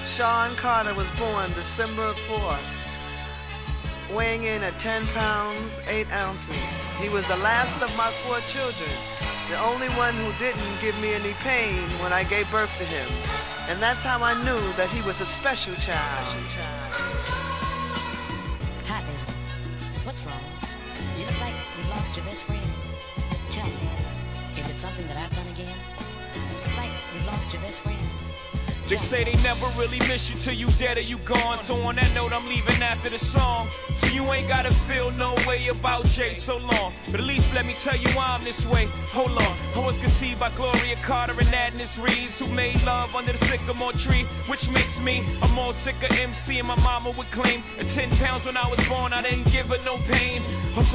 Sean Carter was born December 4th, weighing in at 10 pounds, 8 ounces. He was the last of my 4 children, the only one who didn't give me any pain when I gave birth to him. And that's how I knew that he was a special child. Hi, baby. What's wrong? You look like you lost your best friend. Tell me, is it something that I've done again? It's like you lost your best friend. They say they never really miss you till you dead or you gone. So on that note, I'm leaving after the song. So you ain't gotta feel no way about Jay so long. But at least let me tell you why I'm this way. Hold on. I was conceived by Gloria Carter and Agnes Reeves, who made love under the sycamore tree, which makes me a more sicker MC. And my mama would claim at 10 pounds when I was born, I didn't give her no pain. Her